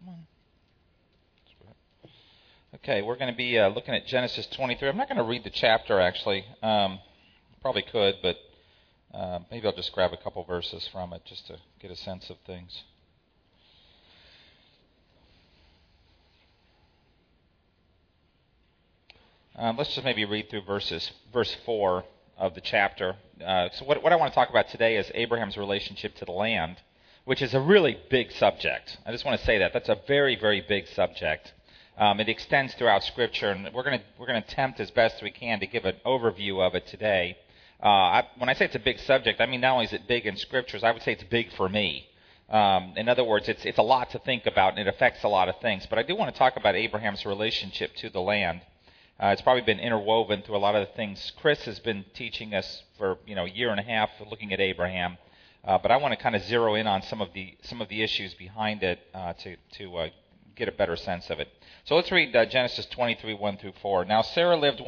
on. Okay, we're going to be looking at Genesis 23. I'm not going to read the chapter, actually. Probably could, but maybe I'll just grab a couple verses from it just to get a sense of things. Let's just maybe read through verse 4 of the chapter. So what I want to talk about today is Abraham's relationship to the land, which is a really big subject. I just want to say that. That's a very, very big subject. It extends throughout Scripture, and we're going to attempt as best we can to give an overview of it today. When I say it's a big subject, I mean not only is it big in Scriptures, I would say it's big for me. In other words, it's a lot to think about, and it affects a lot of things. But I do want to talk about Abraham's relationship to the land. It's probably been interwoven through a lot of the things Chris has been teaching us for a year and a half, looking at Abraham. But I want to kind of zero in on some of the issues behind it to get a better sense of it. So let's read Genesis 23, 1 through 4. Now Sarah lived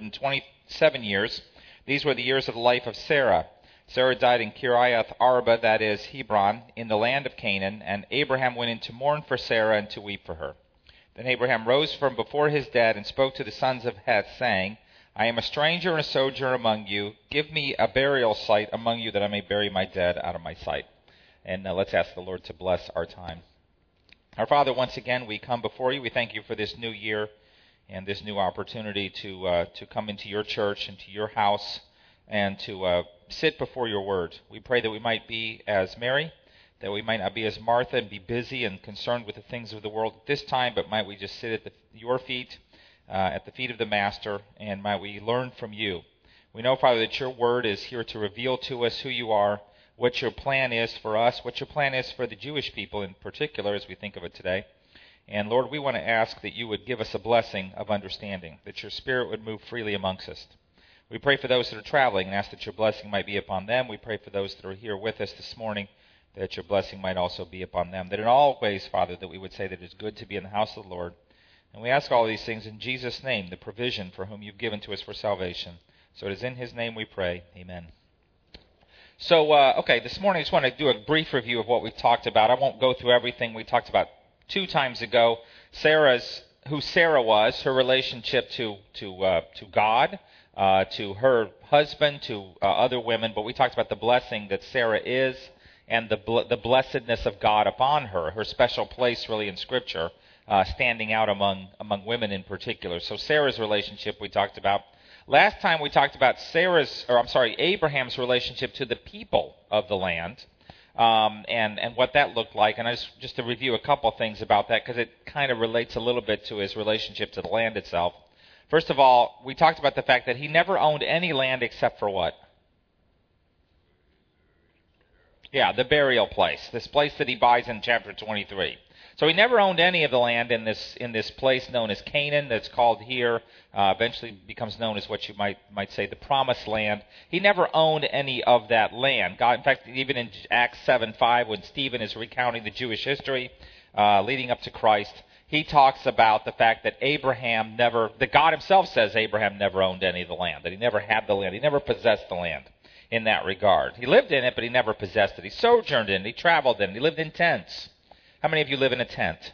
127 years. These were the years of the life of Sarah. Sarah died in Kiriath Arba, that is Hebron, in the land of Canaan, and Abraham went in to mourn for Sarah and to weep for her. Then Abraham rose from before his dead and spoke to the sons of Heth, saying, I am a stranger and a sojourner among you. Give me a burial site among you that I may bury my dead out of my sight. And let's ask the Lord to bless our time. Our Father, once again, we come before you. We thank you for this new year and this new opportunity to come into your church, into your house, and to sit before your word. We pray that we might be as Mary, that we might not be as Martha and be busy and concerned with the things of the world at this time, but might we just sit at your feet, at the feet of the Master, and might we learn from you. We know, Father, that your word is here to reveal to us who you are, what your plan is for us, what your plan is for the Jewish people in particular as we think of it today. And Lord, we want to ask that you would give us a blessing of understanding, that your Spirit would move freely amongst us. We pray for those that are traveling and ask that your blessing might be upon them. We pray for those that are here with us this morning, that your blessing might also be upon them. That in all ways, Father, that we would say that it is good to be in the house of the Lord. And we ask all these things in Jesus' name, the provision for whom you've given to us for salvation. So it is in his name we pray. Amen. So, this morning I just want to do a brief review of what we've talked about. I won't go through everything we talked about 2 times ago. Who Sarah was, her relationship to God, to her husband, to other women. But we talked about the blessing that Sarah is and the blessedness of God upon her, her special place really in Scripture, standing out among women in particular. So Sarah's relationship we talked about. Last time we talked about Abraham's relationship to the people of the land, and what that looked like. And just to review a couple things about that, because it kind of relates a little bit to his relationship to the land itself. First of all, we talked about the fact that he never owned any land except for what? Yeah, the burial place. This place that he buys in chapter 23. So he never owned any of the land in this place known as Canaan, that's called here, eventually becomes known as what you might say the Promised Land. He never owned any of that land. God, in fact, even in Acts 7:5, when Stephen is recounting the Jewish history leading up to Christ, he talks about the fact that that God himself says Abraham never owned any of the land, that he never had the land, he never possessed the land in that regard. He lived in it, but he never possessed it. He sojourned in it, he traveled in it, he lived in tents. How many of you live in a tent?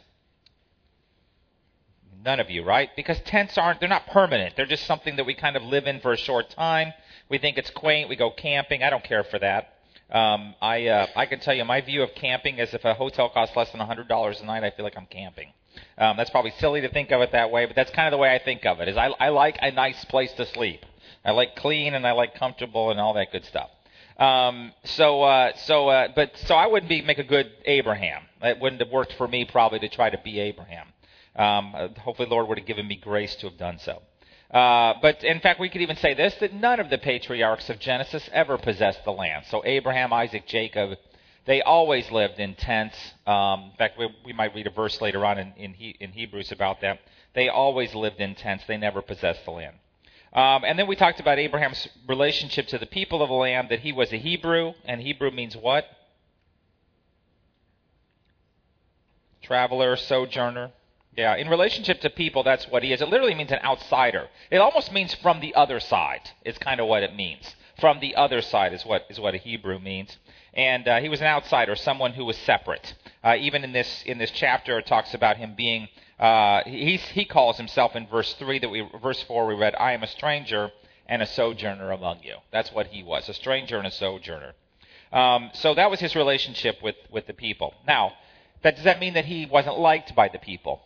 None of you, right? Because tents they're not permanent. They're just something that we kind of live in for a short time. We think it's quaint. We go camping. I don't care for that. I can tell you my view of camping is if a hotel costs less than $100 a night, I feel like I'm camping. That's probably silly to think of it that way, but that's kind of the way I think of it. Is I like a nice place to sleep. I like clean and I like comfortable and all that good stuff. So I wouldn't make a good Abraham. It wouldn't have worked for me probably to try to be Abraham. Hopefully the Lord would have given me grace to have done so. But in fact, we could even say this, that none of the patriarchs of Genesis ever possessed the land. So Abraham, Isaac, Jacob, they always lived in tents. In fact, we might read a verse later on in Hebrews about that. They always lived in tents. They never possessed the land. And then we talked about Abraham's relationship to the people of the land, that he was a Hebrew, and Hebrew means what? Traveler, sojourner. Yeah, in relationship to people, that's what he is. It literally means an outsider. It almost means from the other side, is kind of what it means. from the other side is what a Hebrew means. And he was an outsider, someone who was separate. Even in this chapter, it talks about him being. He calls himself in verse 4 we read, "I am a stranger and a sojourner among you." That's what he was, a stranger and a sojourner. So that was his relationship with the people. Now, does that mean that he wasn't liked by the people?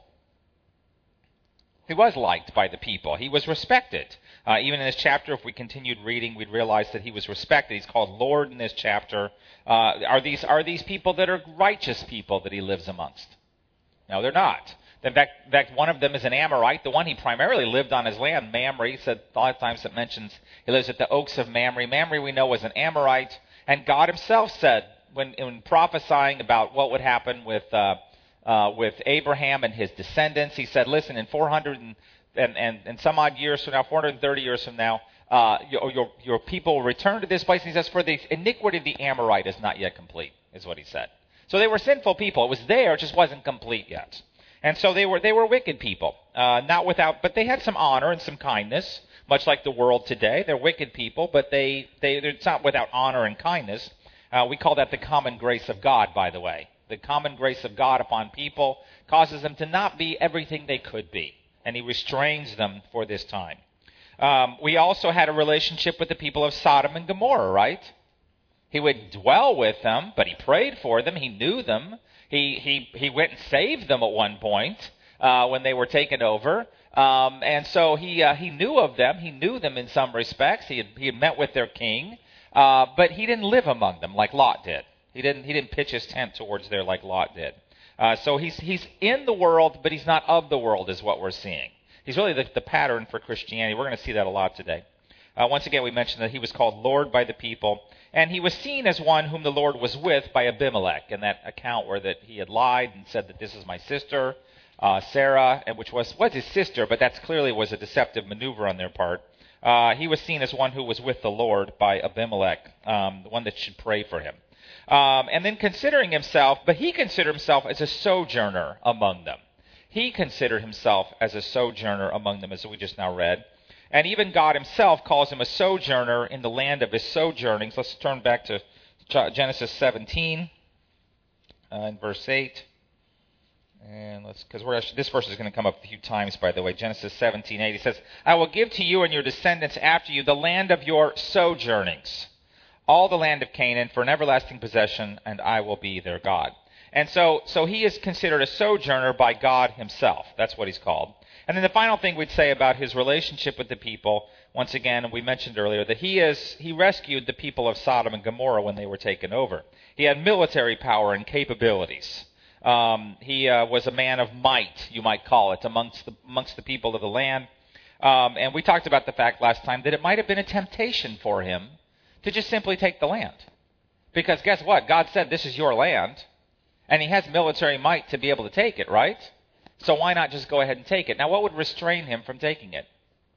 He was liked by the people. He was respected. Even in this chapter, if we continued reading, we'd realize that he was respected. He's called Lord in this chapter. Are these people that are righteous people that he lives amongst? No, they're not. In fact, one of them is an Amorite, the one he primarily lived on his land, Mamre. He said a lot of times it mentions he lives at the Oaks of Mamre. Mamre, we know, was an Amorite. And God himself said, when prophesying about what would happen with Abraham and his descendants, he said, listen, in 400 and some odd years from now, 430 years from now, your people will return to this place. And he says, for the iniquity of the Amorite is not yet complete, is what he said. So they were sinful people. It was there, it just wasn't complete yet. And so they were wicked people, but they had some honor and some kindness, much like the world today. They're wicked people, but it's not without honor and kindness. We call that the common grace of God, by the way. The common grace of God upon people causes them to not be everything they could be, and he restrains them for this time. We also had a relationship with the people of Sodom and Gomorrah, right? He would dwell with them, but he prayed for them. He knew them. He went and saved them at one point when they were taken over. And so he knew of them. He knew them in some respects. He had met with their king, but he didn't live among them like Lot did. He didn't pitch his tent towards there like Lot did. So he's in the world, but he's not of the world, is what we're seeing. He's really the pattern for Christianity. We're going to see that a lot today. Once again, we mentioned that he was called Lord by the people, and he was seen as one whom the Lord was with by Abimelech, in that account where that he had lied and said that this is my sister, Sarah, and which was his sister, but that clearly was a deceptive maneuver on their part. He was seen as one who was with the Lord by Abimelech, the one that should pray for him. And then he considered himself as a sojourner among them. He considered himself as a sojourner among them, as we just now read. And even God himself calls him a sojourner in the land of his sojournings. Let's turn back to Genesis 17 in verse 8. And this verse is going to come up a few times, by the way. Genesis 17:8. He says, "I will give to you and your descendants after you the land of your sojournings, all the land of Canaan, for an everlasting possession, and I will be their God." And so he is considered a sojourner by God himself. That's what he's called. And then the final thing we'd say about his relationship with the people, once again, we mentioned earlier, that he rescued the people of Sodom and Gomorrah when they were taken over. He had military power and capabilities. He was a man of might, you might call it, amongst the people of the land. And we talked about the fact last time that it might have been a temptation for him to just simply take the land. Because guess what? God said this is your land, and he has military might to be able to take it, right? So why not just go ahead and take it? Now, what would restrain him from taking it?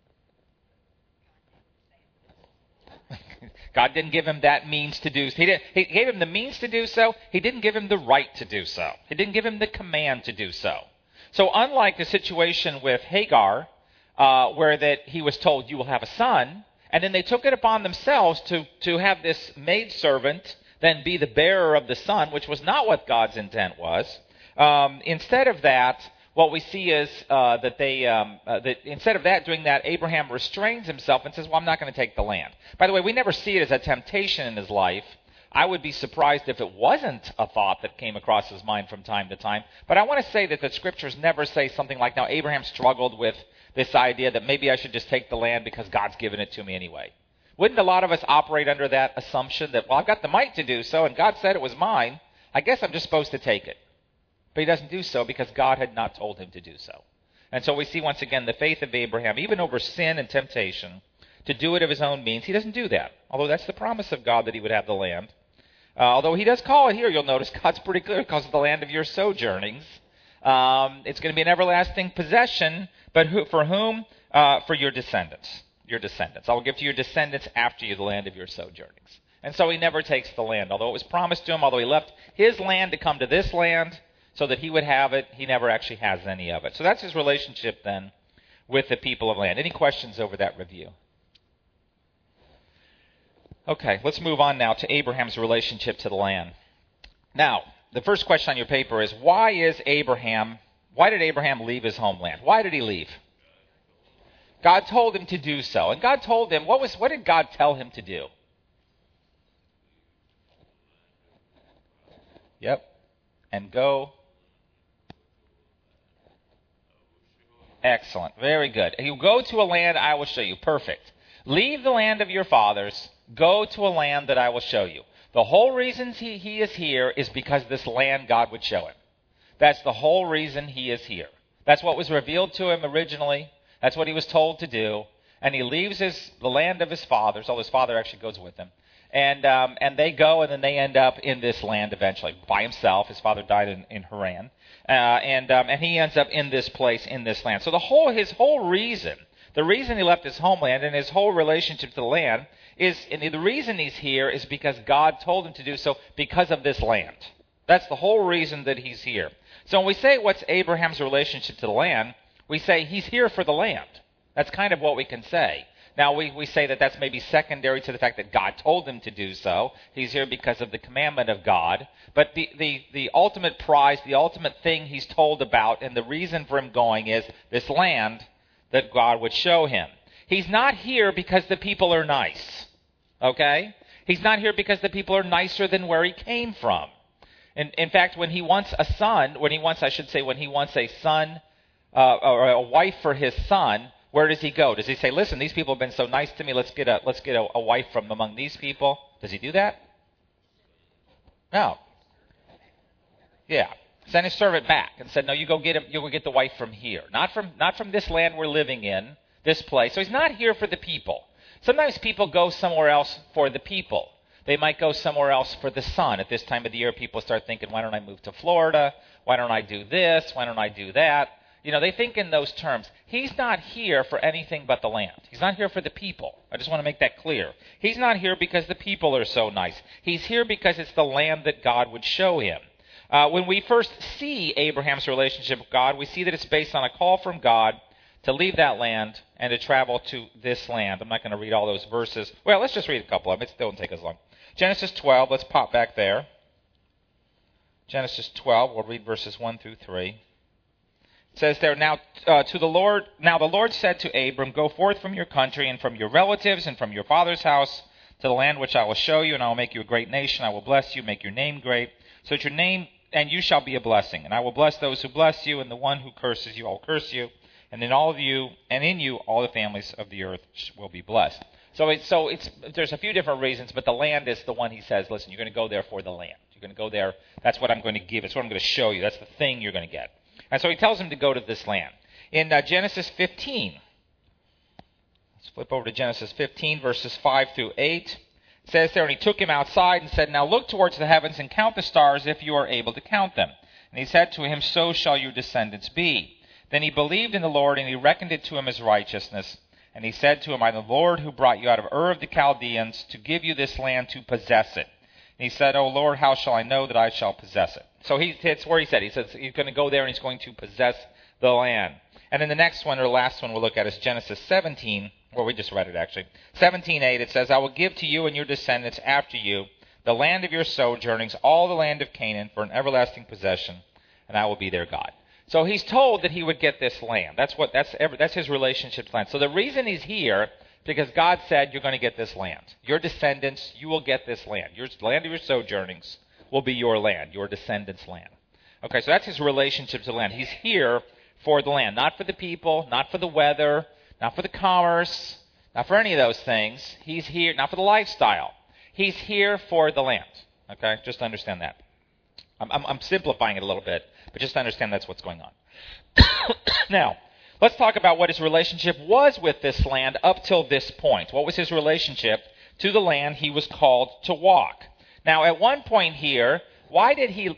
God didn't give him that means to do so. He gave him the means to do so. He didn't give him the right to do so. He didn't give him the command to do so. So unlike the situation with Hagar, where that he was told, you will have a son, and then they took it upon themselves to have this maidservant then be the bearer of the son, which was not what God's intent was. Instead of that, what we see is that instead of doing that, Abraham restrains himself and says, well, I'm not going to take the land. By the way, we never see it as a temptation in his life. I would be surprised if it wasn't a thought that came across his mind from time to time. But I want to say that the scriptures never say something like, now Abraham struggled with this idea that maybe I should just take the land because God's given it to me anyway. Wouldn't a lot of us operate under that assumption that, well, I've got the might to do so and God said it was mine, I guess I'm just supposed to take it. But he doesn't do so because God had not told him to do so. And so we see once again the faith of Abraham, even over sin and temptation, to do it of his own means. He doesn't do that, although that's the promise of God that he would have the land. Although he does call it here, you'll notice God's pretty clear, because of the land of your sojournings. It's going to be an everlasting possession, but for whom? For your descendants. Your descendants. I will give to your descendants after you the land of your sojournings. And so he never takes the land. Although it was promised to him, although he left his land to come to this land so that he would have it, he never actually has any of it. So that's his relationship then with the people of land. Any questions over that review? Okay, let's move on now to Abraham's relationship to the land. Now, the first question on your paper is, why did Abraham leave his homeland? Why did he leave? God told him to do so. And God told him, what did God tell him to do? Yep. And go. Excellent. Very good. You go to a land I will show you. Perfect. Leave the land of your fathers. Go to a land that I will show you. The whole reason he is here is because this land God would show him. That's the whole reason he is here. That's what was revealed to him originally. That's what he was told to do. And he leaves the land of his fathers. His father actually goes with him. And they go, and then they end up in this land eventually by himself. His father died in Haran. And he ends up in this place, in this land. So his whole reason, the reason he left his homeland and his whole relationship to the land and the reason he's here is because God told him to do so because of this land. That's the whole reason that he's here. So when we say what's Abraham's relationship to the land, we say he's here for the land. That's kind of what we can say. Now, we say that that's maybe secondary to the fact that God told him to do so. He's here because of the commandment of God. But the ultimate prize, the ultimate thing he's told about, and the reason for him going is this land that God would show him. He's not here because the people are nice. Okay? He's not here because the people are nicer than where he came from. In fact, when he wants a son or a wife for his son, where does he go? Does he say, listen, these people have been so nice to me, let's get a wife from among these people? Does he do that? No. Yeah. Sent his servant back and said, no, you go get the wife from here. Not from this land we're living in, this place. So he's not here for the people. Sometimes people go somewhere else for the people. They might go somewhere else for the sun. At this time of the year, people start thinking, why don't I move to Florida? Why don't I do this? Why don't I do that? They think in those terms. He's not here for anything but the land. He's not here for the people. I just want to make that clear. He's not here because the people are so nice. He's here because it's the land that God would show him. When we first see Abraham's relationship with God, we see that it's based on a call from God to leave that land and to travel to this land. I'm not going to read all those verses. Well, let's just read a couple of them. It don't take as long. Genesis 12, let's pop back there. Genesis 12, we'll read verses 1 through 3. It says there, Now the Lord said to Abram, Go forth from your country and from your relatives and from your father's house to the land which I will show you, and I will make you a great nation. I will bless you, make your name great, so that your name, and you shall be a blessing. And I will bless those who bless you, and the one who curses you, I will curse you. And in you, all the families of the earth will be blessed. So there's a few different reasons, but the land is the one he says, listen, you're going to go there for the land. You're going to go there. That's what I'm going to give. It's what I'm going to show you. That's the thing you're going to get. And so he tells him to go to this land. In Genesis 15, let's flip over to Genesis 15, verses 5 through 8. It says there, And he took him outside and said, Now look towards the heavens and count the stars if you are able to count them. And he said to him, So shall your descendants be. Then he believed in the Lord, and he reckoned it to him as righteousness. And he said to him, I am the Lord who brought you out of Ur of the Chaldeans to give you this land to possess it. And he said, O Lord, how shall I know that I shall possess it? So it's where he said. He says he's going to go there and he's going to possess the land. And then the next one, or last one we'll look at, is Genesis 17. Well, we just read it actually. 17:8, it says, I will give to you and your descendants after you the land of your sojournings, all the land of Canaan, for an everlasting possession, and I will be their God. So he's told that he would get this land. That's his relationship to land. So the reason he's here, because God said, you're going to get this land. Your descendants, you will get this land. Your land of your sojournings will be your land, your descendants' land. Okay, so that's his relationship to land. He's here for the land, not for the people, not for the weather, not for the commerce, not for any of those things. He's here, not for the lifestyle. He's here for the land. Okay, just understand that. I'm simplifying it a little bit, but just understand that's what's going on. Now, let's talk about what his relationship was with this land up till this point. What was his relationship to the land he was called to walk? Now, at one point here, where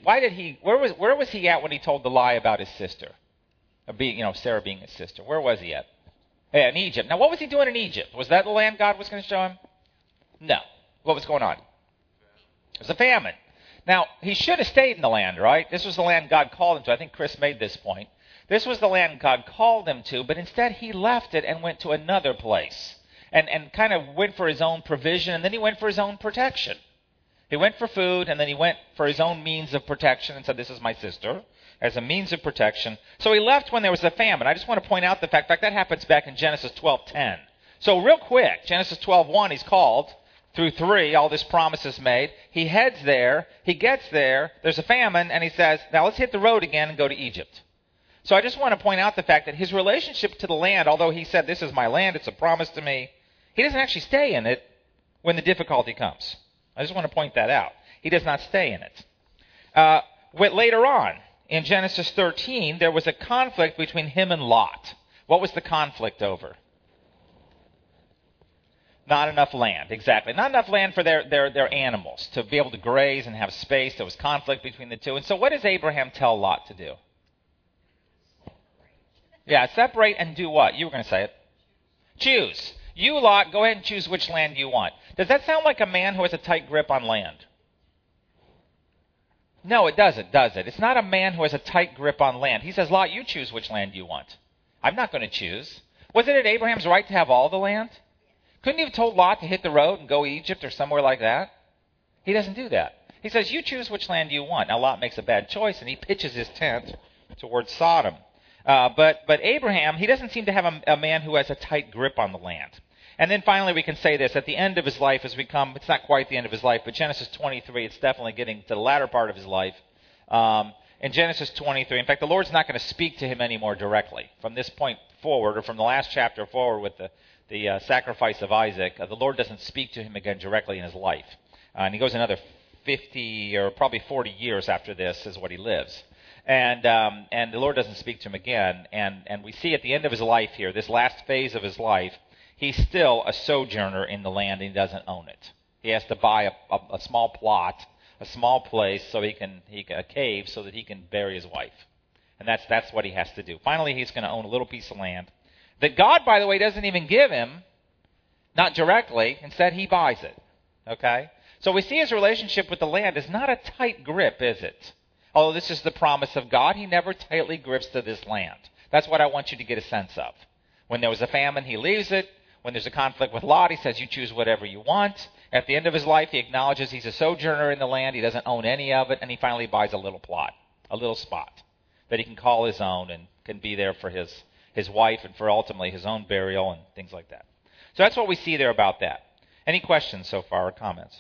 was he at when he told the lie about his sister? Sarah being his sister. Where was he at? Yeah, in Egypt. Now, what was he doing in Egypt? Was that the land God was going to show him? No. What was going on? It was a famine. Now, he should have stayed in the land, right? This was the land God called him to. I think Chris made this point. This was the land God called him to, but instead he left it and went to another place. and kind of went for his own provision, and then he went for his own protection. He went for food, and then he went for his own means of protection and said, this is my sister, as a means of protection. So he left when there was a famine. I just want to point out the fact that happens back in Genesis 12:10. So real quick, Genesis 12:1, he's called. Through 3, all this promise is made. He heads there. He gets there. There's a famine, and he says, now let's hit the road again and go to Egypt. So I just want to point out the fact that his relationship to the land, although he said, this is my land, it's a promise to me, he doesn't actually stay in it when the difficulty comes. I just want to point that out. He does not stay in it. Later on, in Genesis 13, there was a conflict between him and Lot. What was the conflict over? Not enough land, exactly. Not enough land for their animals to be able to graze and have space. There was conflict between the two. And so what does Abraham tell Lot to do? Yeah, separate and do what? You were going to say it. Choose. You, Lot, go ahead and choose which land you want. Does that sound like a man who has a tight grip on land? No, it doesn't, does it? It's not a man who has a tight grip on land. He says, Lot, you choose which land you want. I'm not going to choose. Wasn't it Abraham's right to have all the land? Couldn't he have told Lot to hit the road and go Egypt or somewhere like that? He doesn't do that. He says, you choose which land you want. Now, Lot makes a bad choice, and he pitches his tent towards Sodom. But Abraham, he doesn't seem to have a man who has a tight grip on the land. And then finally we can say this, at the end of his life as we come, it's not quite the end of his life, but Genesis 23, it's definitely getting to the latter part of his life. In Genesis 23, in fact, the Lord's not going to speak to him anymore directly. From this point forward, or from the last chapter forward with the sacrifice of Isaac, the Lord doesn't speak to him again directly in his life. And he goes another 50 or probably 40 years after this is what he lives. And the Lord doesn't speak to him again. And we see at the end of his life here, this last phase of his life, he's still a sojourner in the land and he doesn't own it. He has to buy a small plot, a small place, so a cave, so that he can bury his wife. And that's what he has to do. Finally, he's going to own a little piece of land that God, by the way, doesn't even give him, not directly. Instead, he buys it. Okay? So we see his relationship with the land is not a tight grip, is it? Although this is the promise of God, he never tightly grips to this land. That's what I want you to get a sense of. When there was a famine, he leaves it. When there's a conflict with Lot, he says, you choose whatever you want. At the end of his life, he acknowledges he's a sojourner in the land. He doesn't own any of it, and he finally buys a little plot, a little spot that he can call his own and can be there for his wife and for ultimately his own burial and things like that. So that's what we see there about that. Any questions so far or comments?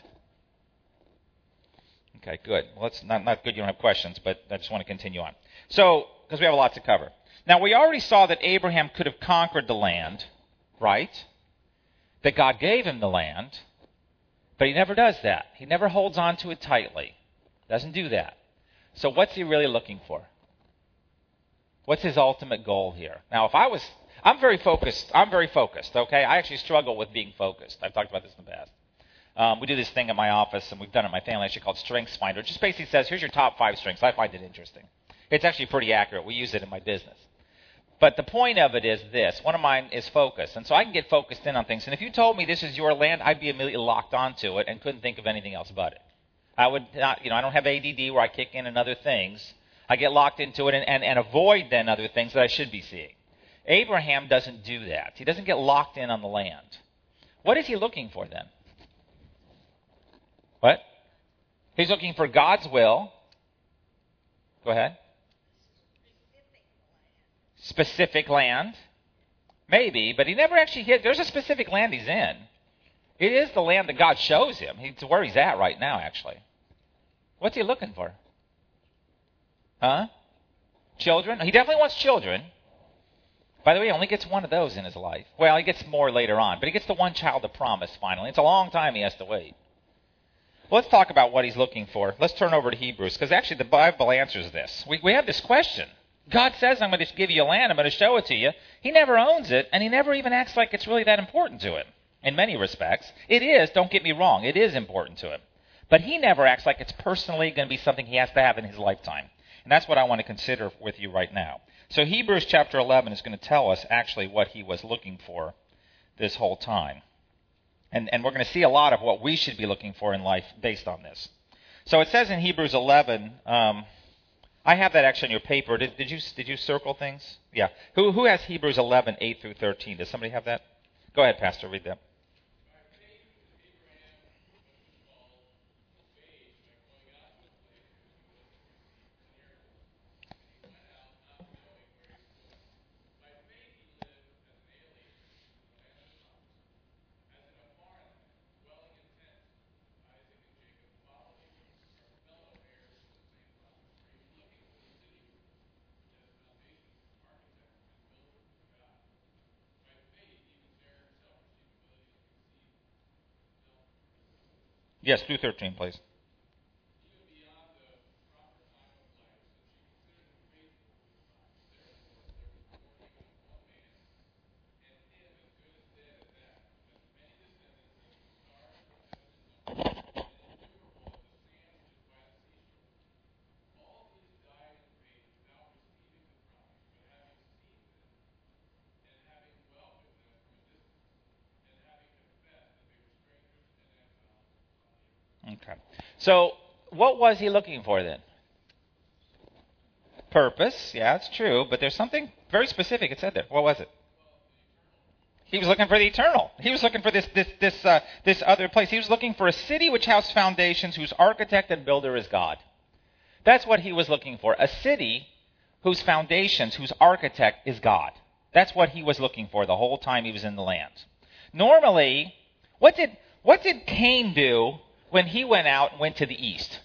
Okay, good. Well, it's not good you don't have questions, but I just want to continue on. So, because we have a lot to cover. Now, we already saw that Abraham could have conquered the land, right? That God gave him the land, but he never does that. He never holds on to it tightly. Doesn't do that. So what's he really looking for? What's his ultimate goal here? Now, I'm very focused, okay? I actually struggle with being focused. I've talked about this in the past. We do this thing at my office, and we've done it in my family, actually called Strengths Finder. It just basically says, here's your top 5 strengths. I find it interesting. It's actually pretty accurate. We use it in my business. But the point of it is this. One of mine is focus. And so I can get focused in on things. And if you told me this is your land, I'd be immediately locked onto it and couldn't think of anything else but it. I would not, I don't have ADD where I kick in and other things. I get locked into it and avoid then other things that I should be seeing. Abraham doesn't do that. He doesn't get locked in on the land. What is he looking for then? What? He's looking for God's will. Go ahead. Specific land. Maybe, but he never actually hit. There's a specific land he's in. It is the land that God shows him. It's where he's at right now, actually. What's he looking for? Huh? Children? He definitely wants children. By the way, he only gets one of those in his life. Well, he gets more later on, but he gets the one child of promise finally. It's a long time he has to wait. Well, let's talk about what he's looking for. Let's turn over to Hebrews, because actually the Bible answers this. We have this question. God says, I'm going to give you a land, I'm going to show it to you. He never owns it, and he never even acts like it's really that important to him. In many respects. It is, don't get me wrong, it is important to him. But he never acts like it's personally going to be something he has to have in his lifetime. And that's what I want to consider with you right now. So Hebrews chapter 11 is going to tell us actually what he was looking for this whole time. And we're going to see a lot of what we should be looking for in life based on this. So it says in Hebrews 11, I have that actually on your paper. Did you circle things? Yeah. Who has Hebrews 11, 8 through 13? Does somebody have that? Go ahead, Pastor, read that. Yes, through 13, please. Okay. So, what was he looking for then? Purpose. Yeah, it's true. But there's something very specific it said there. What was it? He was looking for the eternal. He was looking for this other place. He was looking for a city which has foundations, whose architect and builder is God. That's what he was looking for. A city whose foundations, whose architect is God. That's what he was looking for the whole time he was in the land. Normally, what did Cain do when he went out and went to the east?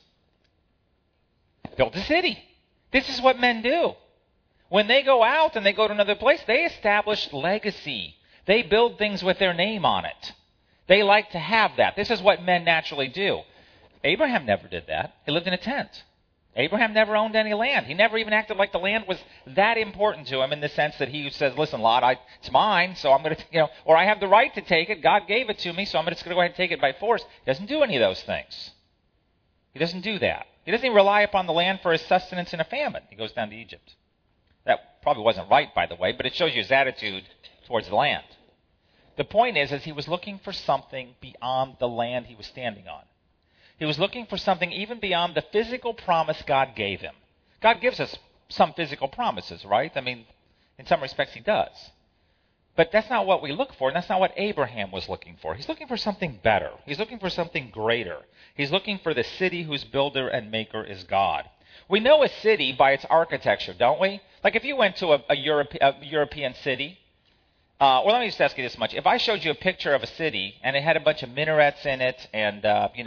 Built a city. This is what men do. When they go out and they go to another place, they establish legacy. They build things with their name on it. They like to have that. This is what men naturally do. Abraham never did that. He lived in a tent. Abraham never owned any land. He never even acted like the land was that important to him in the sense that he says, listen, Lot, it's mine, so I'm going to, or I have the right to take it. God gave it to me, so I'm just going to go ahead and take it by force. He doesn't do any of those things. He doesn't do that. He doesn't even rely upon the land for his sustenance in a famine. He goes down to Egypt. That probably wasn't right, by the way, but it shows you his attitude towards the land. The point is he was looking for something beyond the land he was standing on. He was looking for something even beyond the physical promise God gave him. God gives us some physical promises, right? I mean, in some respects he does. But that's not what we look for, and that's not what Abraham was looking for. He's looking for something better. He's looking for something greater. He's looking for the city whose builder and maker is God. We know a city by its architecture, don't we? Like if you went to a European city, well, let me just ask you this much. If I showed you a picture of a city and it had a bunch of minarets in it and,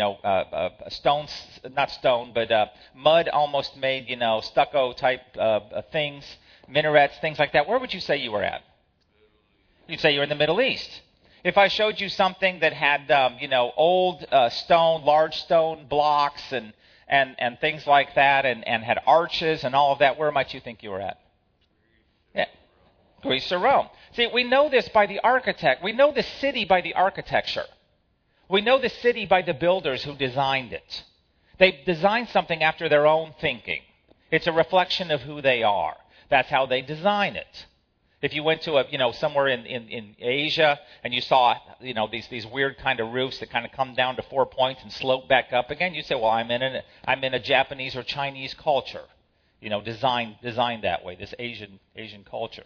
stones, not stone, but mud almost made, stucco type things, minarets, things like that, where would you say you were at? You'd say you're in the Middle East. If I showed you something that had, old stone, large stone blocks and things like that and had arches and all of that, where might you think you were at? Yeah. Greece or Rome. See, we know this by the architect. We know the city by the architecture. We know the city by the builders who designed it. They designed something after their own thinking. It's a reflection of who they are. That's how they design it. If you went to somewhere in Asia and you saw these weird kind of roofs that kind of come down to 4 points and slope back up again, you say, well, I'm in a Japanese or Chinese culture, designed that way, this Asian culture.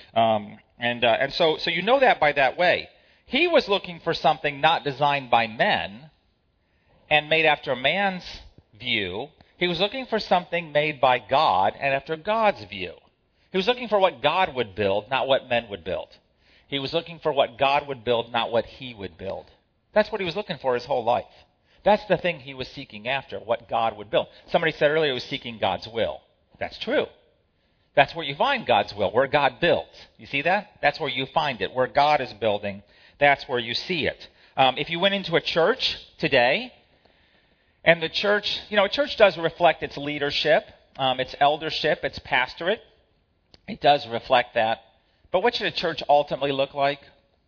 And so you know that by that way. He was looking for something not designed by men and made after man's view. He was looking for something made by God and after God's view. He was looking for what God would build, not what men would build. He was looking for what God would build, not what he would build. That's what he was looking for his whole life. That's the thing he was seeking after, what God would build. Somebody said earlier he was seeking God's will. That's true. That's where you find God's will, where God builds. You see that? That's where you find it. Where God is building, that's where you see it. If you went into a church today, and the church, a church does reflect its leadership, its eldership, its pastorate. It does reflect that. But what should a church ultimately look like?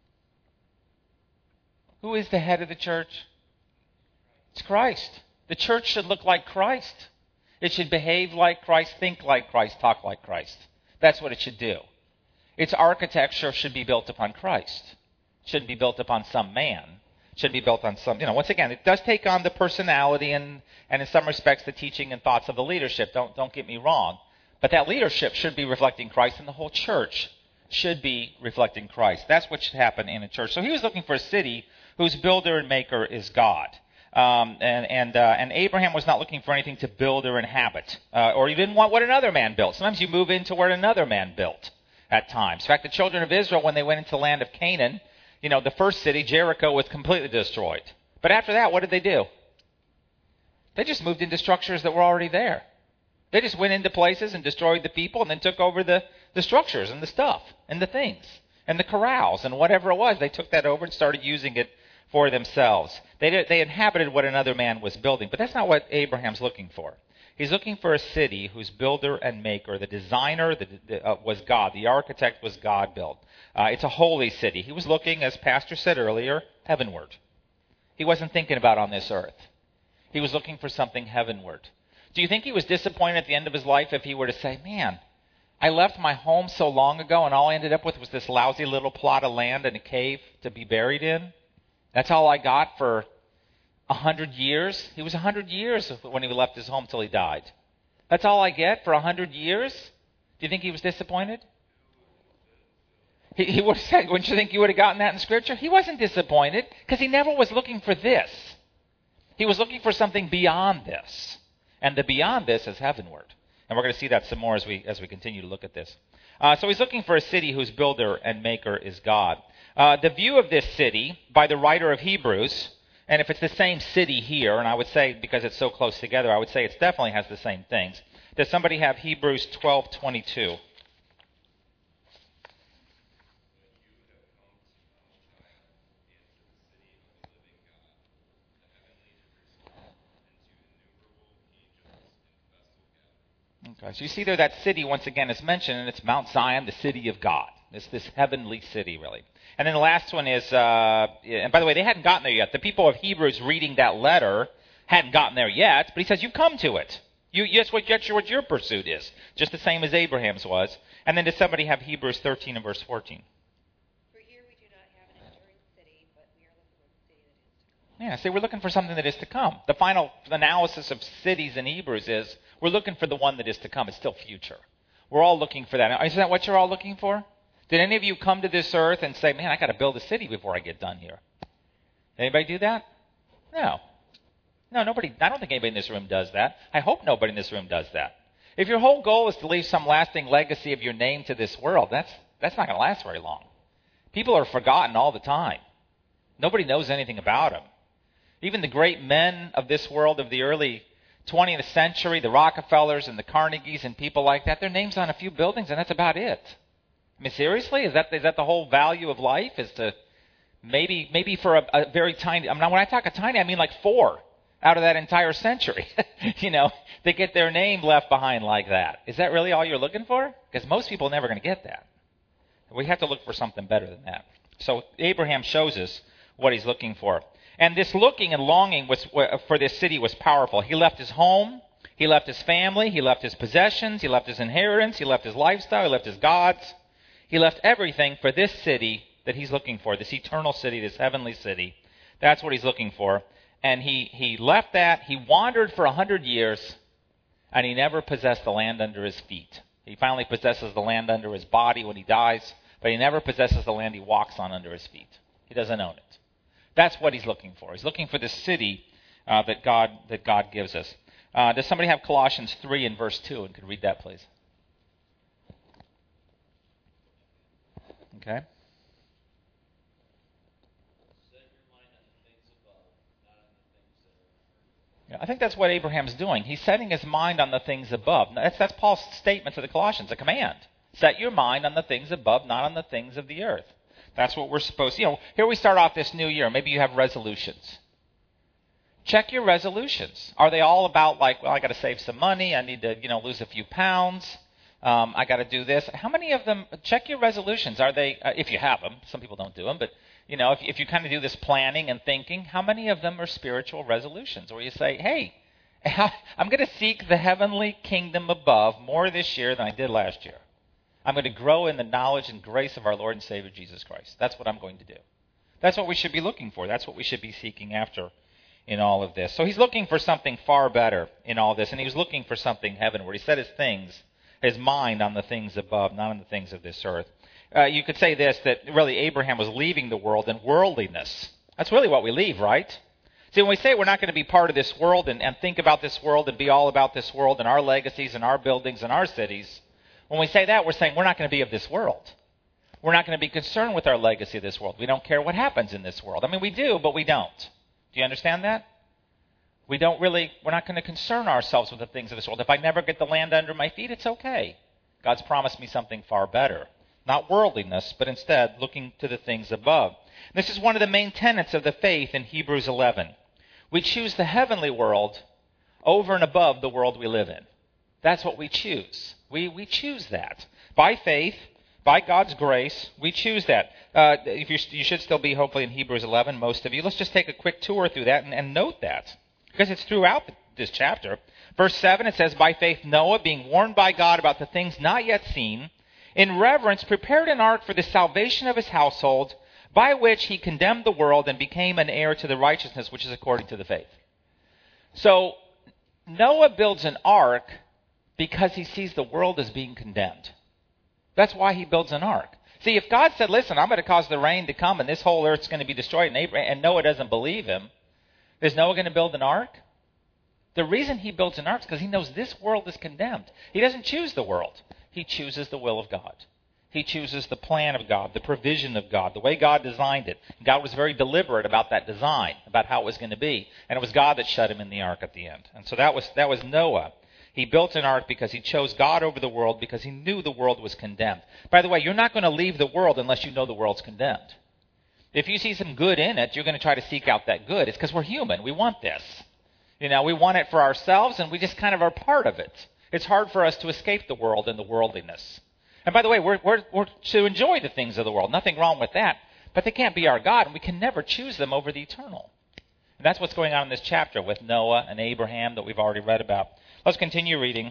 Who is the head of the church? It's Christ. The church should look like Christ. It should behave like Christ, think like Christ, talk like Christ. That's what it should do. Its architecture should be built upon Christ. It shouldn't be built upon some man. It should be built on some, once again, it does take on the personality and in some respects the teaching and thoughts of the leadership. Don't get me wrong. But that leadership should be reflecting Christ, and the whole church should be reflecting Christ. That's what should happen in a church. So he was looking for a city whose builder and maker is God. And Abraham was not looking for anything to build or inhabit, or he didn't want what another man built. Sometimes you move into where another man built at times. In fact, the children of Israel, when they went into the land of Canaan, the first city, Jericho, was completely destroyed. But after that, what did they do? They just moved into structures that were already there. They just went into places and destroyed the people and then took over the structures and the stuff and the things and the corrals and whatever it was. They took that over and started using it for themselves. They inhabited what another man was building. But that's not what Abraham's looking for. He's looking for a city whose builder and maker, the designer, was God. The architect was God built. It's a holy city. He was looking, as Pastor said earlier, heavenward. He wasn't thinking about on this earth. He was looking for something heavenward. Do you think he was disappointed at the end of his life if he were to say, man, I left my home so long ago and all I ended up with was this lousy little plot of land and a cave to be buried in? That's all I got for 100 years? He was 100 years when he left his home till he died. That's all I get for 100 years? Do you think he was disappointed? He would have said, wouldn't you think you would have gotten that in Scripture? He wasn't disappointed because he never was looking for this. He was looking for something beyond this. And the beyond this is heavenward. And we're going to see that some more as we continue to look at this. So he's looking for a city whose builder and maker is God. The view of this city by the writer of Hebrews, and if it's the same city here, and I would say because it's so close together, I would say it definitely has the same things. Does somebody have Hebrews 12:22? Okay, so you see there that city once again is mentioned, and it's Mount Zion, the city of God. It's this heavenly city, really. And then the last one is, and by the way, they hadn't gotten there yet. The people of Hebrews reading that letter hadn't gotten there yet, but he says, you've come to it. That's what your pursuit is, just the same as Abraham's was. And then does somebody have Hebrews 13 and verse 14? For here we do not have an enduring city, but we are looking for the city that is to come. Yeah, see, we're looking for something that is to come. The final analysis of cities in Hebrews is, we're looking for the one that is to come. It's still future. We're all looking for that. Isn't that what you're all looking for? Did any of you come to this earth and say, man, I got to build a city before I get done here? Anybody do that? No. No, nobody. I don't think anybody in this room does that. I hope nobody in this room does that. If your whole goal is to leave some lasting legacy of your name to this world, that's not going to last very long. People are forgotten all the time. Nobody knows anything about them. Even the great men of this world of the early 20th century, the Rockefellers and the Carnegies and people like that, their names on a few buildings, and that's about it. I mean, seriously? Is that the whole value of life? Is to maybe for a very tiny, when I talk a tiny, I mean like 4 out of that entire century. They get their name left behind like that. Is that really all you're looking for? Because most people are never going to get that. We have to look for something better than that. So Abraham shows us what he's looking for. And this looking and longing for this city was powerful. He left his home. He left his family. He left his possessions. He left his inheritance. He left his lifestyle. He left his gods. He left everything for this city that he's looking for, this eternal city, this heavenly city. That's what he's looking for. And he left that. He wandered for 100 years, and he never possessed the land under his feet. He finally possesses the land under his body when he dies, but he never possesses the land he walks on under his feet. He doesn't own it. That's what he's looking for. He's looking for the city that God gives us. Does somebody have Colossians 3 and verse 2? And could read that, please. Okay. Yeah, I think that's what Abraham's doing. He's setting his mind on the things above. That's Paul's statement to the Colossians, a command. Set your mind on the things above, not on the things of the earth. That's what we're supposed to. Here we start off this new year. Maybe you have resolutions. Check your resolutions. Are they all about I got to save some money. I need to, lose a few pounds. I got to do this. How many of them? Check your resolutions. Are they? If you have them, some people don't do them, but if you kind of do this planning and thinking, how many of them are spiritual resolutions, where you say, hey, I'm going to seek the heavenly kingdom above more this year than I did last year. I'm going to grow in the knowledge and grace of our Lord and Savior Jesus Christ. That's what I'm going to do. That's what we should be looking for. That's what we should be seeking after in all of this. So he's looking for something far better in all this, and he was looking for something heavenward. He set his things his mind on the things above, not on the things of this earth. You could say this, that really Abraham was leaving the world in worldliness. That's really what we leave, right? See, when we say we're not going to be part of this world and think about this world and be all about this world and our legacies and our buildings and our cities, when we say that, we're saying we're not going to be of this world. We're not going to be concerned with our legacy of this world. We don't care what happens in this world. I mean, we do, but we don't. Do you understand that? We're not going to concern ourselves with the things of this world. If I never get the land under my feet, it's okay. God's promised me something far better. Not worldliness, but instead looking to the things above. This is one of the main tenets of the faith in Hebrews 11. We choose the heavenly world over and above the world we live in. That's what we choose. We choose that. By faith, by God's grace, we choose that. You should still be hopefully in Hebrews 11, most of you. Let's just take a quick tour through that and note that. Because it's throughout this chapter. Verse 7, it says, by faith Noah, being warned by God about the things not yet seen, in reverence prepared an ark for the salvation of his household, by which he condemned the world and became an heir to the righteousness which is according to the faith. So, Noah builds an ark because he sees the world as being condemned. That's why he builds an ark. See, if God said, listen, I'm going to cause the rain to come and this whole earth's going to be destroyed, and Noah doesn't believe him, is Noah going to build an ark? The reason he builds an ark is because he knows this world is condemned. He doesn't choose the world. He chooses the will of God. He chooses the plan of God, the provision of God, the way God designed it. God was very deliberate about that design, about how it was going to be. And it was God that shut him in the ark at the end. And so that was Noah. He built an ark because he chose God over the world, because he knew the world was condemned. By the way, you're not going to leave the world unless you know the world's condemned. If you see some good in it, you're going to try to seek out that good. It's because we're human. We want this. We want it for ourselves, and we just kind of are part of it. It's hard for us to escape the world and the worldliness. And by the way, we're to enjoy the things of the world. Nothing wrong with that. But they can't be our God, and we can never choose them over the eternal. And that's what's going on in this chapter with Noah and Abraham that we've already read about. Let's continue reading.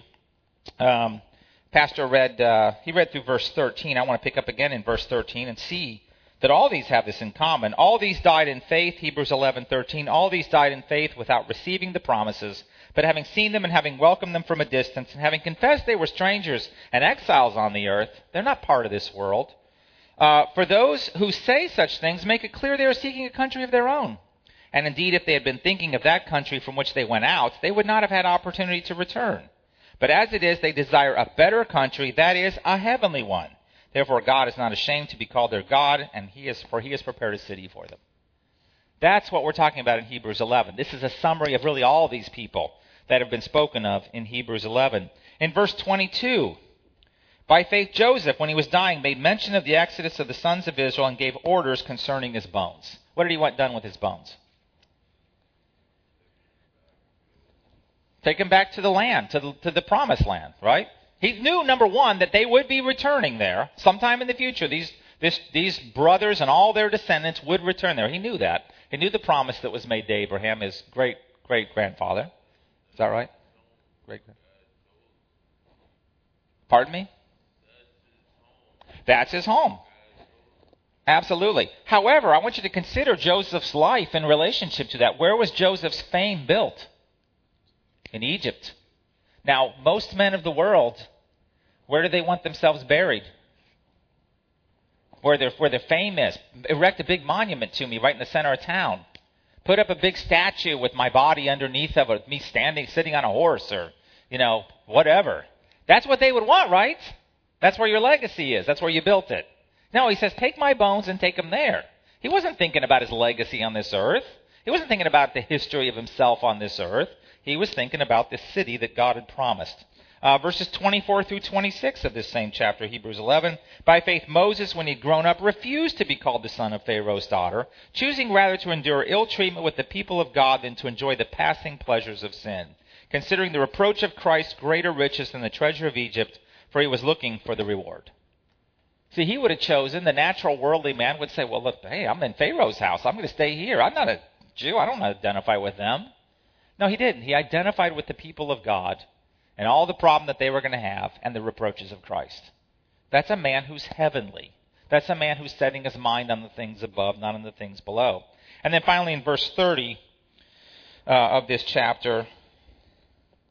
Pastor read through verse 13. I want to pick up again in verse 13 and see that all these have this in common. All these died in faith, Hebrews 11:13. All these died in faith without receiving the promises, but having seen them and having welcomed them from a distance, and having confessed they were strangers and exiles on the earth, they're not part of this world. For those who say such things make it clear they are seeking a country of their own. And indeed, if they had been thinking of that country from which they went out, they would not have had opportunity to return. But as it is, they desire a better country, that is, a heavenly one. Therefore, God is not ashamed to be called their God, and He has prepared a city for them. That's what we're talking about in Hebrews 11. This is a summary of really all these people that have been spoken of in Hebrews 11. In verse 22, by faith Joseph, when he was dying, made mention of the exodus of the sons of Israel and gave orders concerning his bones. What did he want done with his bones? Take him back to the land, to the promised land, right? He knew, number one, that they would be returning there sometime in the future. These brothers and all their descendants would return there. He knew that. He knew the promise that was made to Abraham, his great-great-grandfather. Is that right? Pardon me? That's his home. Absolutely. However, I want you to consider Joseph's life in relationship to that. Where was Joseph's fame built? In Egypt. Now, most men of the world, where do they want themselves buried? Where their fame is. Erect a big monument to me right in the center of town. Put up a big statue with my body underneath of it, me sitting on a horse or, whatever. That's what they would want, right? That's where your legacy is. That's where you built it. No, he says, take my bones and take them there. He wasn't thinking about his legacy on this earth. He wasn't thinking about the history of himself on this earth. He was thinking about this city that God had promised. Verses 24 through 26 of this same chapter, Hebrews 11. By faith, Moses, when he had grown up, refused to be called the son of Pharaoh's daughter, choosing rather to endure ill treatment with the people of God than to enjoy the passing pleasures of sin, considering the reproach of Christ greater riches than the treasure of Egypt, for he was looking for the reward. See, he would have chosen, the natural worldly man would say, well, look, hey, I'm in Pharaoh's house. I'm going to stay here. I'm not a Jew. I don't identify with them. No, he didn't. He identified with the people of God and all the problem that they were going to have and the reproaches of Christ. That's a man who's heavenly. That's a man who's setting his mind on the things above, not on the things below. And then finally in verse 30 of this chapter,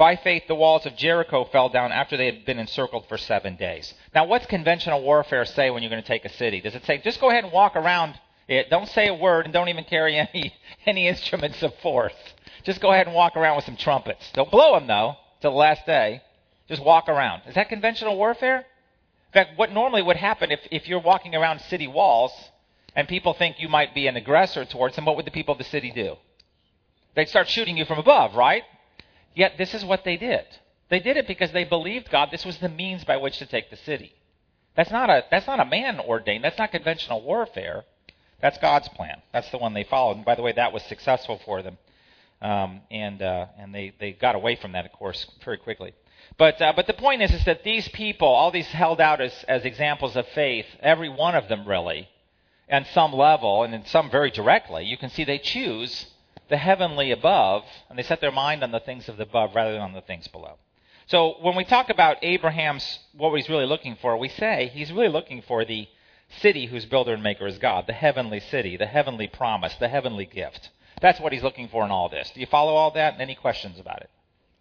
By faith, the walls of Jericho fell down after they had been encircled for 7 days. Now, what's conventional warfare say when you're going to take a city? Does it say, just go ahead and walk around it, don't say a word, and don't even carry any instruments of force? Just go ahead and walk around with some trumpets. Don't blow them, though, till the last day. Just walk around. Is that conventional warfare? In fact, what normally would happen if you're walking around city walls and people think you might be an aggressor towards them, what would the people of the city do? They'd start shooting you from above, right? Yet this is what they did. They did it because they believed God. This was the means by which to take the city. That's not a man ordained. That's not conventional warfare. That's God's plan. That's the one they followed. And by the way, that was successful for them. And they got away from that, of course, very quickly. But the point is that these people, all these held out as examples of faith, every one of them really, on some level, and in some very directly, you can see they choose the heavenly above, and they set their mind on the things of the above rather than on the things below. So when we talk about Abraham's, what he's really looking for, we say he's really looking for the city whose builder and maker is God, the heavenly city, the heavenly promise, the heavenly gift. That's what he's looking for in all this. Do you follow all that? Any questions about it?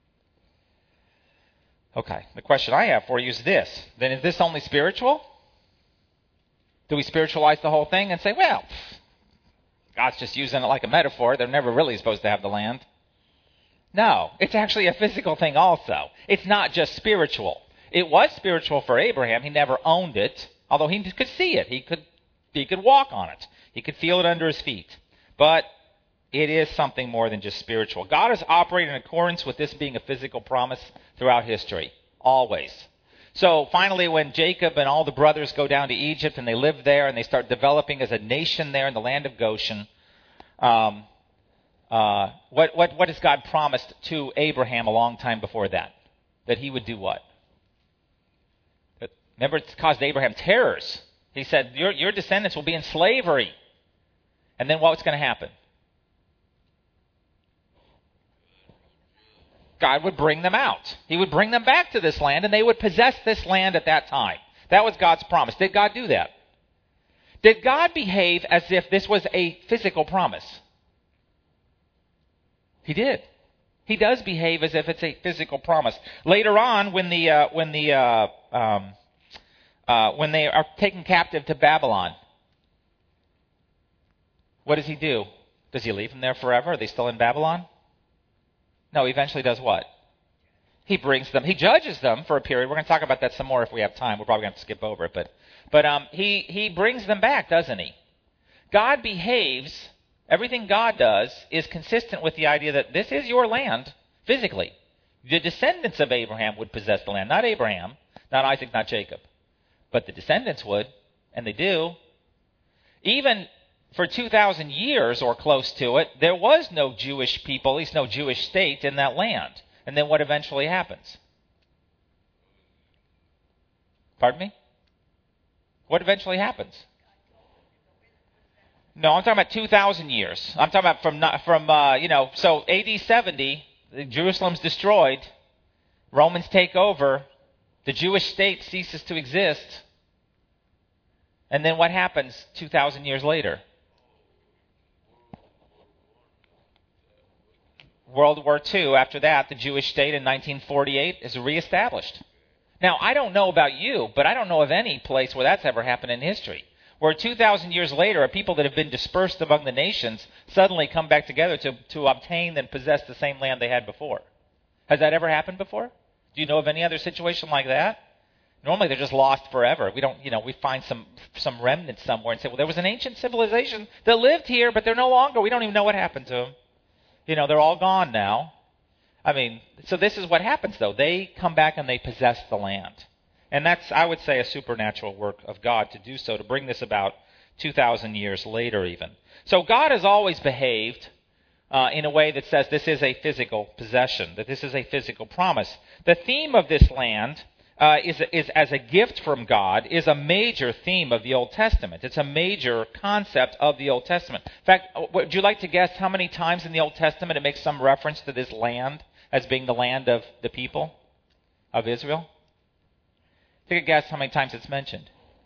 Okay, the question I have for you is this. Then is this only spiritual? Do we spiritualize the whole thing and say, well, God's just using it like a metaphor. They're never really supposed to have the land. No, it's actually a physical thing also. It's not just spiritual. It was spiritual for Abraham. He never owned it, although he could see it. He could walk on it. He could feel it under his feet. But it is something more than just spiritual. God has operated in accordance with this being a physical promise throughout history, always. So finally, when Jacob and all the brothers go down to Egypt and they live there and they start developing as a nation there in the land of Goshen, what has God promised to Abraham a long time before that? That he would do what? Remember, it caused Abraham terrors. He said, your descendants will be in slavery. And then what's going to happen? God would bring them out. He would bring them back to this land, and they would possess this land at that time. That was God's promise. Did God do that? Did God behave as if this was a physical promise? He did. He does behave as if it's a physical promise. Later on, when they are taken captive to Babylon, what does he do? Does he leave them there forever? Are they still in Babylon? No, he eventually does what? He brings them. He judges them for a period. We're going to talk about that some more if we have time. We're probably going to have to skip over it. But he brings them back, doesn't he? God behaves, everything God does is consistent with the idea that this is your land physically. The descendants of Abraham would possess the land. Not Abraham, not Isaac, not Jacob. But the descendants would, and they do. Even for 2,000 years or close to it, there was no Jewish people, at least no Jewish state in that land. And then what eventually happens? Pardon me? What eventually happens? No, I'm talking about 2,000 years. I'm talking about so AD 70, Jerusalem's destroyed. Romans take over. The Jewish state ceases to exist. And then what happens 2,000 years later? World War II, after that, the Jewish state in 1948 is reestablished. Now, I don't know about you, but I don't know of any place where that's ever happened in history, where 2,000 years later, people that have been dispersed among the nations suddenly come back together to obtain and possess the same land they had before. Has that ever happened before? Do you know of any other situation like that? Normally, they're just lost forever. We don't, we find some remnants somewhere and say, well, there was an ancient civilization that lived here, but they're no longer. We don't even know what happened to them. They're all gone now. So this is what happens, though. They come back and they possess the land. And that's, I would say, a supernatural work of God to do so, to bring this about 2,000 years later even. So God has always behaved in a way that says this is a physical possession, that this is a physical promise. The theme of this land is as a gift from God, is a major theme of the Old Testament. It's a major concept of the Old Testament. In fact, would you like to guess how many times in the Old Testament it makes some reference to this land as being the land of the people of Israel? Take a guess how many times it's mentioned.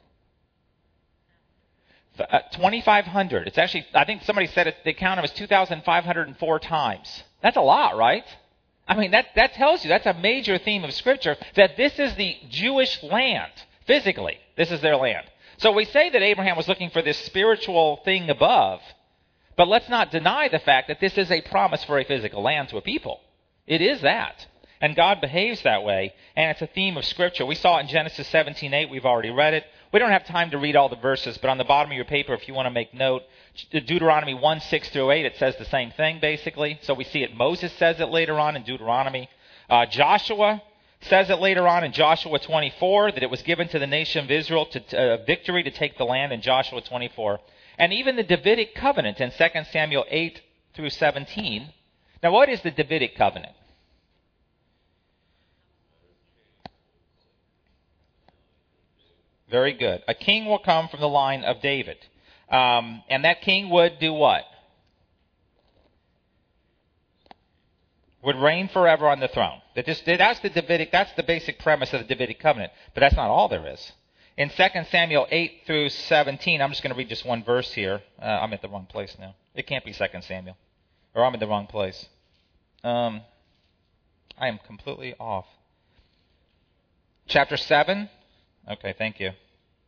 2,500. It's actually, I think somebody said the count was 2,504 times. That's a lot, right? I mean, that tells you, that's a major theme of Scripture, that this is the Jewish land. Physically, this is their land. So we say that Abraham was looking for this spiritual thing above, but let's not deny the fact that this is a promise for a physical land to a people. It is that. And God behaves that way, and it's a theme of Scripture. We saw it in Genesis 17:8. We've already read it. We don't have time to read all the verses, but on the bottom of your paper, if you want to make note, Deuteronomy 1:6-8, it says the same thing, basically. So we see it. Moses says it later on in Deuteronomy. Joshua says it later on in Joshua 24, that it was given to the nation of Israel to victory to take the land in Joshua 24. And even the Davidic covenant in 2 Samuel 8-17. Now, what is the Davidic covenant? Very good. A king will come from the line of David. And that king would do what? Would reign forever on the throne. That's the Davidic, that's the basic premise of the Davidic covenant. But that's not all there is. In 2 Samuel 8-17, I'm just going to read just one verse here. I'm at the wrong place now. It can't be 2 Samuel. Or I'm in the wrong place. I am completely off. Chapter 7. Okay, thank you.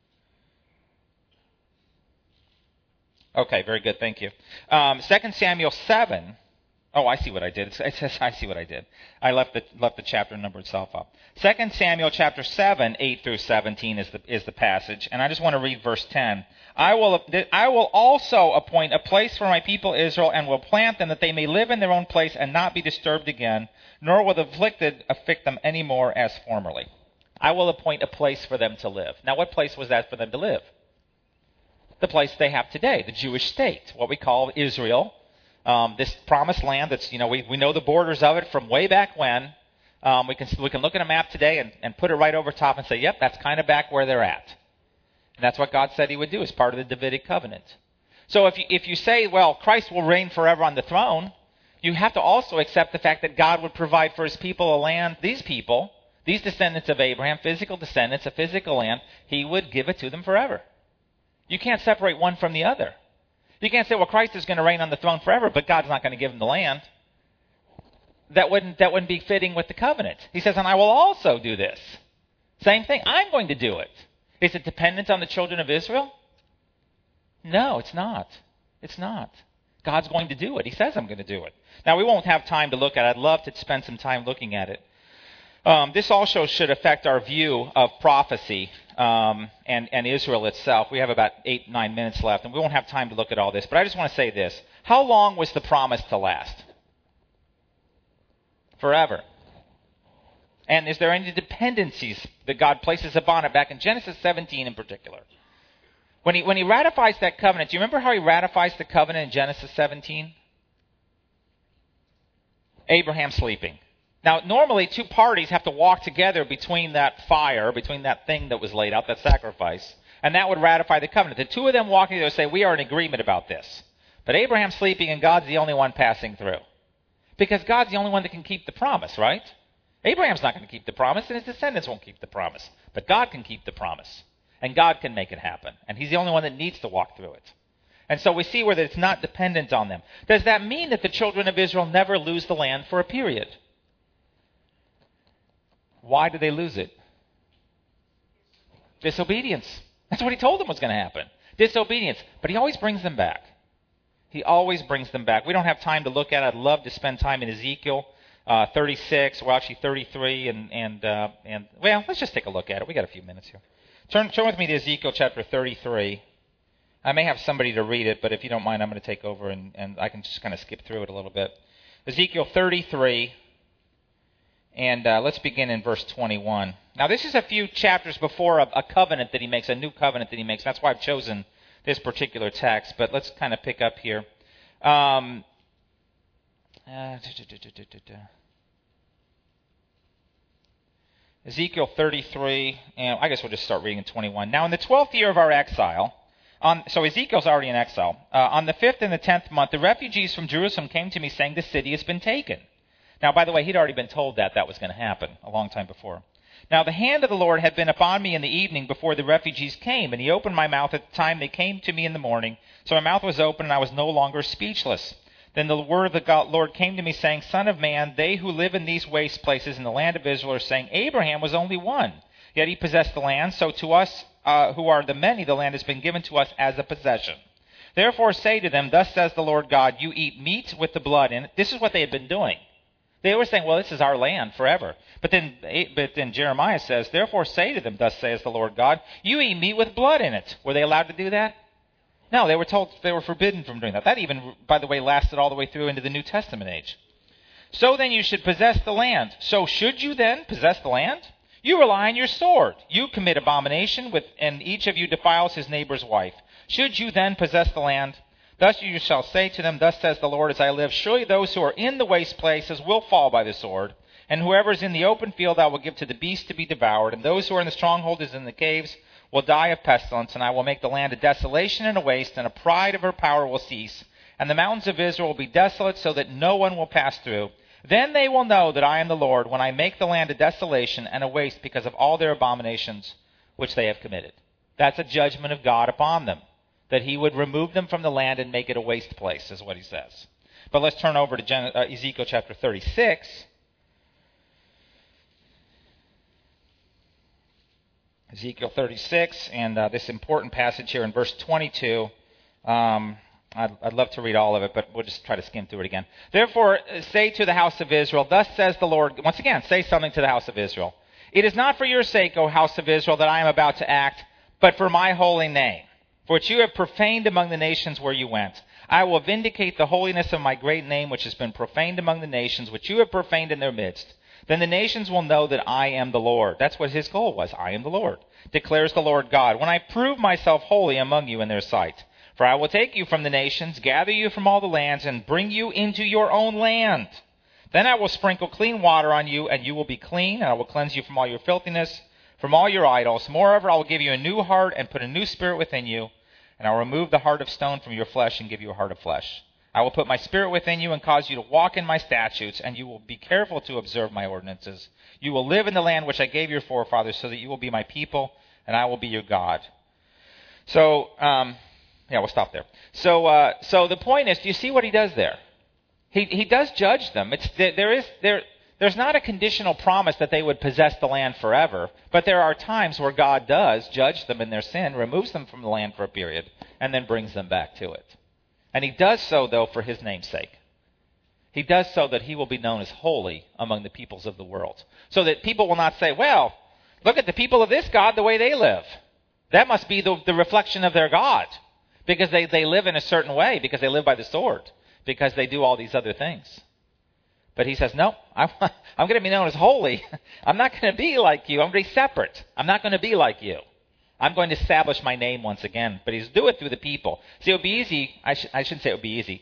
Okay, very good, thank you. 2 Samuel 7. Oh, I see what I did. It says I see what I did. I left the chapter number itself up. 2 Samuel chapter 7, 8-17 is the passage, and I just want to read verse 10. I will also appoint a place for my people Israel, and will plant them that they may live in their own place and not be disturbed again, nor will the afflicted afflict them any more as formerly. I will appoint a place for them to live. Now, what place was that for them to live? The place they have today, the Jewish state, what we call Israel. This promised land that's, we know the borders of it from way back when. We can look at a map today and put it right over top and say, yep, that's kind of back where they're at. And that's what God said he would do as part of the Davidic covenant. So if you say, well, Christ will reign forever on the throne, you have to also accept the fact that God would provide for his people a land, these descendants of Abraham, physical descendants, a physical land, he would give it to them forever. You can't separate one from the other. You can't say, well, Christ is going to reign on the throne forever, but God's not going to give him the land. That wouldn't be fitting with the covenant. He says, and I will also do this. Same thing. I'm going to do it. Is it dependent on the children of Israel? No, it's not. It's not. God's going to do it. He says I'm going to do it. Now, we won't have time to look at it. I'd love to spend some time looking at it. This also should affect our view of prophecy and Israel itself. We have about 8-9 minutes left, and we won't have time to look at all this. But I just want to say this. How long was the promise to last? Forever. And is there any dependencies that God places upon it back in Genesis 17 in particular? When he ratifies that covenant, do you remember how he ratifies the covenant in Genesis 17? Abraham sleeping. Now, normally, two parties have to walk together between that fire, between that thing that was laid out, that sacrifice, and that would ratify the covenant. The two of them walking together say, we are in agreement about this. But Abraham's sleeping, and God's the only one passing through. Because God's the only one that can keep the promise, right? Abraham's not going to keep the promise, and his descendants won't keep the promise. But God can keep the promise, and God can make it happen. And he's the only one that needs to walk through it. And so we see where it's not dependent on them. Does that mean that the children of Israel never lose the land for a period? Why did they lose it? Disobedience. That's what he told them was going to happen. Disobedience. But he always brings them back. He always brings them back. We don't have time to look at it. I'd love to spend time in Ezekiel 36, well, actually 33, and well, let's just take a look at it. We got a few minutes here. Turn with me to Ezekiel chapter 33. I may have somebody to read it, but if you don't mind, I'm going to take over, and I can just kind of skip through it a little bit. Ezekiel 33. And let's begin in verse 21. Now, this is a few chapters before a covenant that he makes, a new covenant that he makes. That's why I've chosen this particular text. But let's kind of pick up here. Ezekiel 33, and I guess we'll just start reading in 21. Now, in the 12th year of our exile, so Ezekiel's already in exile. On the 5th and the 10th month, the refugees from Jerusalem came to me saying, the city has been taken. Now, by the way, he'd already been told that was going to happen a long time before. Now, the hand of the Lord had been upon me in the evening before the refugees came, and he opened my mouth at the time they came to me in the morning. So my mouth was open, and I was no longer speechless. Then the word of the Lord came to me, saying, Son of man, they who live in these waste places in the land of Israel are saying, Abraham was only one, yet he possessed the land. So to us who are the many, the land has been given to us as a possession. Therefore say to them, Thus says the Lord God, you eat meat with the blood in it. This is what they had been doing. They were saying, well, this is our land forever. But then Jeremiah says, Therefore say to them, Thus says the Lord God, you eat meat with blood in it. Were they allowed to do that? No, they were told they were forbidden from doing that. That even, by the way, lasted all the way through into the New Testament age. So then you should possess the land. So should you then possess the land? You rely on your sword. You commit abomination, and each of you defiles his neighbor's wife. Should you then possess the land? Thus you shall say to them, Thus says the Lord, as I live, surely those who are in the waste places will fall by the sword, and whoever is in the open field I will give to the beast to be devoured, and those who are in the strongholds and in the caves will die of pestilence, and I will make the land a desolation and a waste, and a pride of her power will cease, and the mountains of Israel will be desolate, so that no one will pass through. Then they will know that I am the Lord, when I make the land a desolation and a waste because of all their abominations which they have committed. That's a judgment of God upon them, that he would remove them from the land and make it a waste place, is what he says. But let's turn over to Ezekiel chapter 36. Ezekiel 36, and this important passage here in verse 22. I'd love to read all of it, but we'll just try to skim through it again. Therefore, say to the house of Israel, Thus says the Lord. Once again, say something to the house of Israel. It is not for your sake, O house of Israel, that I am about to act, but for my holy name, for which you have profaned among the nations where you went. I will vindicate the holiness of my great name, which has been profaned among the nations, which you have profaned in their midst. Then the nations will know that I am the Lord. That's what his goal was. I am the Lord, declares the Lord God, when I prove myself holy among you in their sight. For I will take you from the nations, gather you from all the lands, and bring you into your own land. Then I will sprinkle clean water on you, and you will be clean, and I will cleanse you from all your filthiness, from all your idols. Moreover, I will give you a new heart and put a new spirit within you, and I will remove the heart of stone from your flesh and give you a heart of flesh. I will put my spirit within you and cause you to walk in my statutes, and you will be careful to observe my ordinances. You will live in the land which I gave your forefathers, so that you will be my people, and I will be your God. So, we'll stop there. So the point is, do you see what he does there? He does judge them. There's not a conditional promise that they would possess the land forever, but there are times where God does judge them in their sin, removes them from the land for a period, and then brings them back to it. And he does so, though, for his name's sake. He does so that he will be known as holy among the peoples of the world. So that people will not say, well, look at the people of this God, the way they live. That must be the reflection of their God. Because they live in a certain way, because they live by the sword, because they do all these other things. But he says, no, I'm going to be known as holy. I'm not going to be like you. I'm going to be separate. I'm not going to be like you. I'm going to establish my name once again. But he's do it through the people. See, it would be easy. I shouldn't say it would be easy.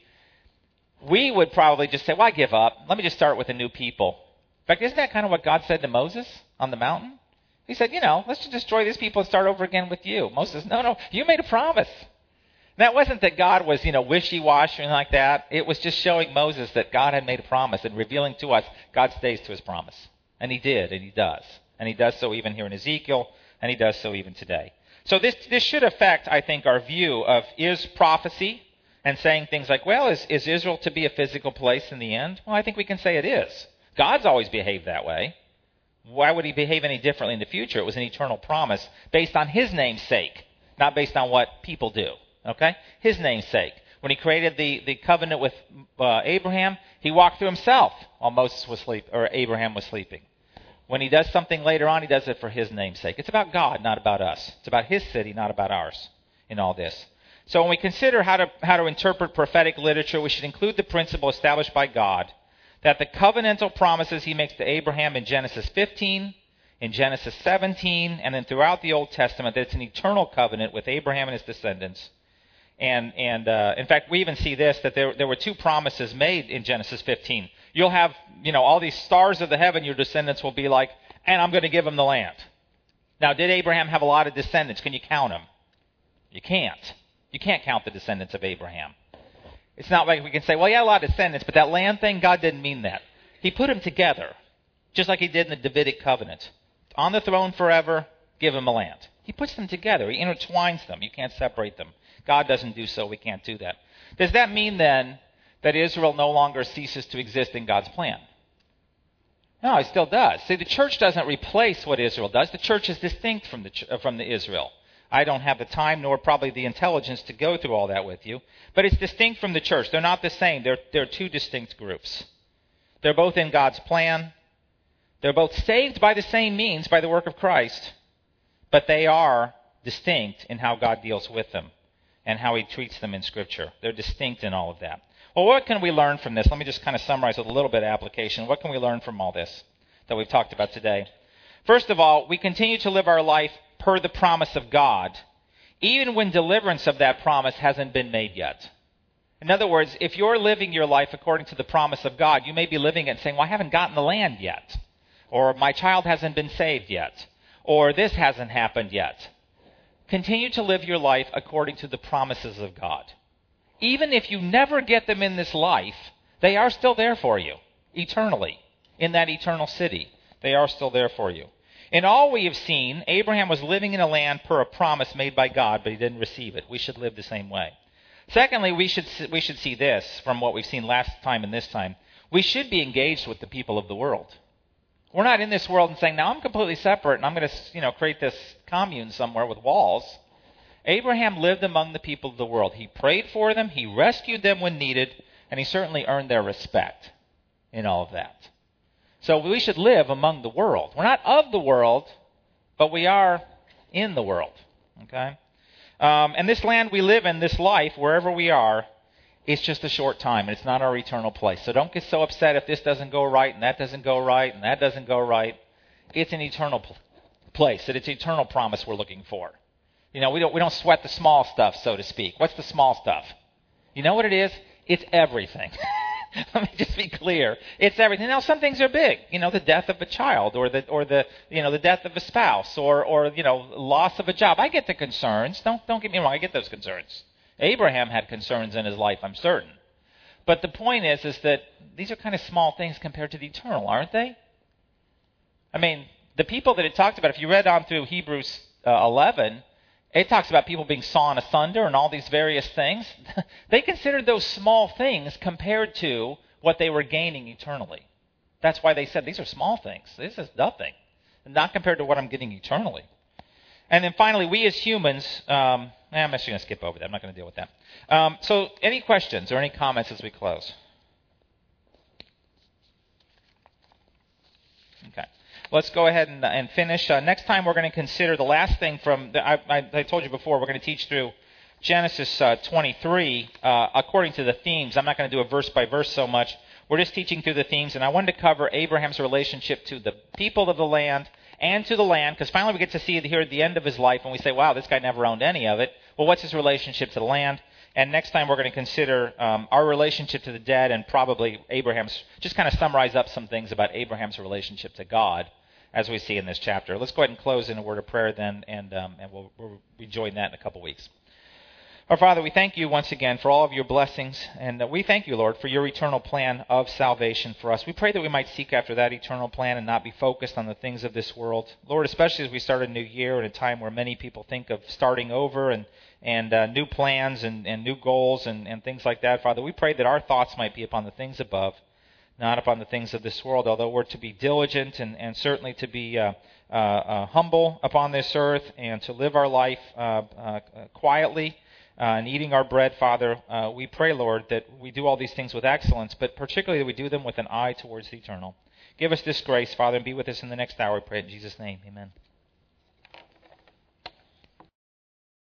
We would probably just say, well, I give up. Let me just start with a new people. In fact, isn't that kind of what God said to Moses on the mountain? He said, let's just destroy these people and start over again with you. Moses says, no, you made a promise. That wasn't that God was, wishy-washy and like that. It was just showing Moses that God had made a promise and revealing to us God stays to his promise. And he did, and he does. And he does so even here in Ezekiel, and he does so even today. So this should affect, I think, our view of is prophecy and saying things like, well, is Israel to be a physical place in the end? Well, I think we can say it is. God's always behaved that way. Why would he behave any differently in the future? It was an eternal promise based on his name's sake, not based on what people do. Okay? His name's sake. When he created the covenant with Abraham, he walked through himself while Abraham was sleeping. When he does something later on, he does it for his name's sake. It's about God, not about us. It's about his city, not about ours in all this. So when we consider how to interpret prophetic literature, we should include the principle established by God that the covenantal promises he makes to Abraham in Genesis 15, in Genesis 17, and then throughout the Old Testament, that it's an eternal covenant with Abraham and his descendants. And in fact, we even see this, that there were two promises made in Genesis 15. You'll have, all these stars of the heaven, your descendants will be like, and I'm going to give them the land. Now, did Abraham have a lot of descendants? Can you count them? You can't. You can't count the descendants of Abraham. It's not like we can say, well, yeah, a lot of descendants, but that land thing, God didn't mean that. He put them together, just like he did in the Davidic covenant. On the throne forever, give them a land. He puts them together. He intertwines them. You can't separate them. God doesn't do so. We can't do that. Does that mean then that Israel no longer ceases to exist in God's plan? No, it still does. See, the church doesn't replace what Israel does. The church is distinct from the Israel. I don't have the time nor probably the intelligence to go through all that with you. But it's distinct from the church. They're not the same. They're two distinct groups. They're both in God's plan. They're both saved by the same means, by the work of Christ. But they are distinct in how God deals with them and how He treats them in Scripture. They're distinct in all of that. Well, what can we learn from this? Let me just kind of summarize with a little bit of application. What can we learn from all this that we've talked about today? First of all, we continue to live our life per the promise of God, even when deliverance of that promise hasn't been made yet. In other words, if you're living your life according to the promise of God, you may be living it and saying, well, I haven't gotten the land yet, or my child hasn't been saved yet, or this hasn't happened yet. Continue to live your life according to the promises of God. Even if you never get them in this life, they are still there for you, eternally, in that eternal city. They are still there for you. In all we have seen, Abraham was living in a land per a promise made by God, but he didn't receive it. We should live the same way. Secondly, we should see this from what we've seen last time and this time. We should be engaged with the people of the world. We're not in this world and saying, now I'm completely separate and I'm going to create this commune somewhere with walls. Abraham lived among the people of the world. He prayed for them, he rescued them when needed, and he certainly earned their respect in all of that. So we should live among the world. We're not of the world, but we are in the world. Okay? And this land we live in, this life, wherever we are, is just a short time, and it's not our eternal place. So don't get so upset if this doesn't go right, and that doesn't go right, and that doesn't go right. It's an eternal place, and it's an eternal promise we're looking for. We don't sweat the small stuff, so to speak. What's the small stuff? You know what it is? It's everything. Let me just be clear. It's everything. Now, some things are big. The death of a child, or the death of a spouse, or loss of a job. I get the concerns. Don't get me wrong. I get those concerns. Abraham had concerns in his life, I'm certain. But the point is that these are kind of small things compared to the eternal, aren't they? I mean, the people that it talked about, if you read on through Hebrews 11, it talks about people being sawn asunder and all these various things. They considered those small things compared to what they were gaining eternally. That's why they said, these are small things. This is nothing. Not compared to what I'm getting eternally. And then finally, we as humans, I'm actually going to skip over that. I'm not going to deal with that. So any questions or any comments as we close? Okay. Let's go ahead and finish. Next time we're going to consider the last thing from, I told you before, we're going to teach through Genesis 23 according to the themes. I'm not going to do a verse by verse so much. We're just teaching through the themes, and I wanted to cover Abraham's relationship to the people of the land and to the land, because finally we get to see it here at the end of his life, and we say, wow, this guy never owned any of it. Well, what's his relationship to the land? And next time we're going to consider our relationship to the dead, and probably Abraham's, just kind of summarize up some things about Abraham's relationship to God as we see in this chapter. Let's go ahead and close in a word of prayer then, and we'll rejoin that in a couple weeks. Our Father, we thank you once again for all of your blessings, and we thank you, Lord, for your eternal plan of salvation for us. We pray that we might seek after that eternal plan and not be focused on the things of this world. Lord, especially as we start a new year at a time where many people think of starting over and new plans and new goals and things like that. Father, we pray that our thoughts might be upon the things above, not upon the things of this world, although we're to be diligent and certainly to be humble upon this earth and to live our life quietly and eating our bread, Father. We pray, Lord, that we do all these things with excellence, but particularly that we do them with an eye towards the eternal. Give us this grace, Father, and be with us in the next hour. We pray in Jesus' name. Amen.